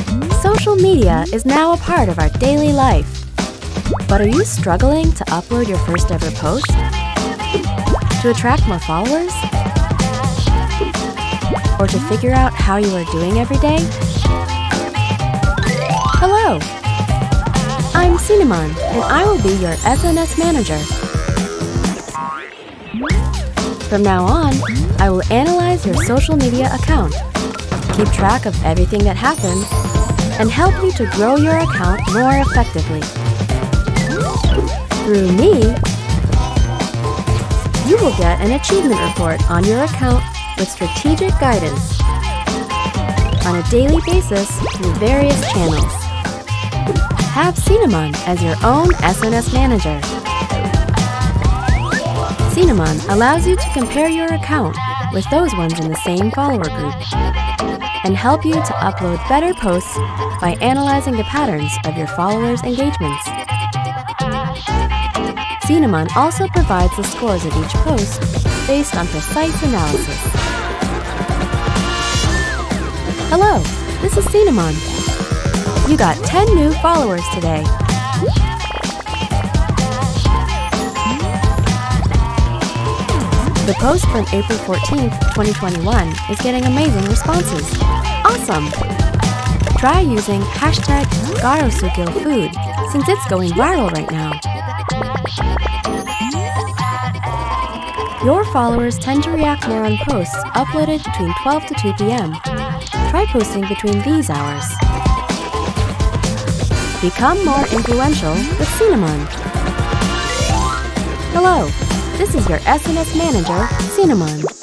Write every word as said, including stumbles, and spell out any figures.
Social media is now a part of our daily life. But are you struggling to upload your first ever post? To attract more followers? Or to figure out how you are doing every day? Hello! I'm Cinnamon, and I will be your S N S manager. From now on, I will analyze your social media account, keep track of everything that happens, and help you to grow your account more effectively. Through me, you will get an achievement report on your account with strategic guidance on a daily basis through various channels. Have Cinnamon as your own S N S manager. Cinnamon allows you to compare your account with those ones in the same follower group and help you to upload better posts by analyzing the patterns of your followers' engagements. Cinnamon also provides the scores of each post based on precise analysis. Hello, this is Cinnamon. You got ten new followers today. The post from April fourteenth, twenty twenty-one is getting amazing responses. Awesome! Try using hashtag GaroSugilFood since it's going viral right now. Your followers tend to react more on posts uploaded between twelve to two p m Try posting between these hours. Become more influential with Cinnamon. Hello, this is your S N S manager, Cinnamon.